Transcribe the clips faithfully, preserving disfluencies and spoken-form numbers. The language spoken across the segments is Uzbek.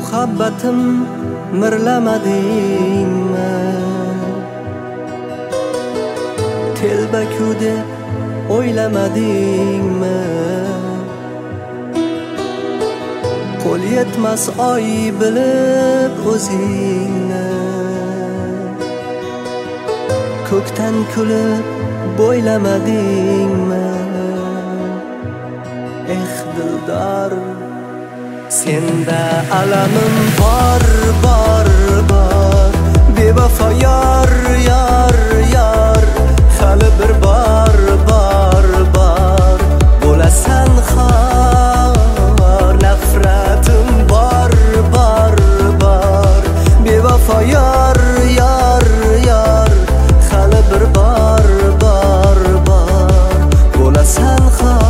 muhabbatim mirlamadingmi? Telbaku deb o'ylamadingmi? Qo'l yetmas oy bilib o'zingni ko'kdan kulib bo'ylamadingmi? Eh dildor, senda alamim bor, bor, bor. Bevafo yor, yor, yor. Hali bir bor, bor, bor. Bo'lasan xor, nafratim bor, bor, bor. Bevafo yor, yor, yor. Hali bir bor, bor, bor. Bo'lasan xor.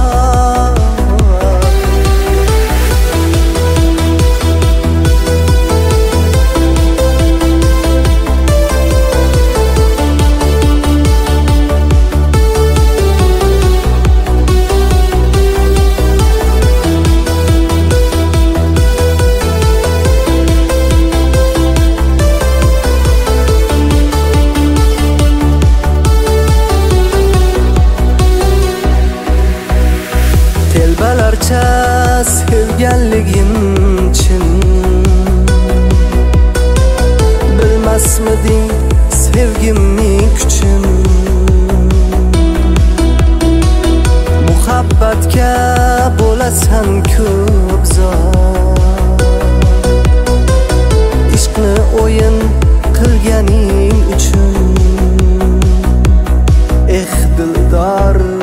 Telbalarcha sevganligim chin, bilmasmiding sevgimning kuchin? Muhabbatga bo'lasan ko'p zor, ishqni o'yin qilganing uchun. Eh dildor,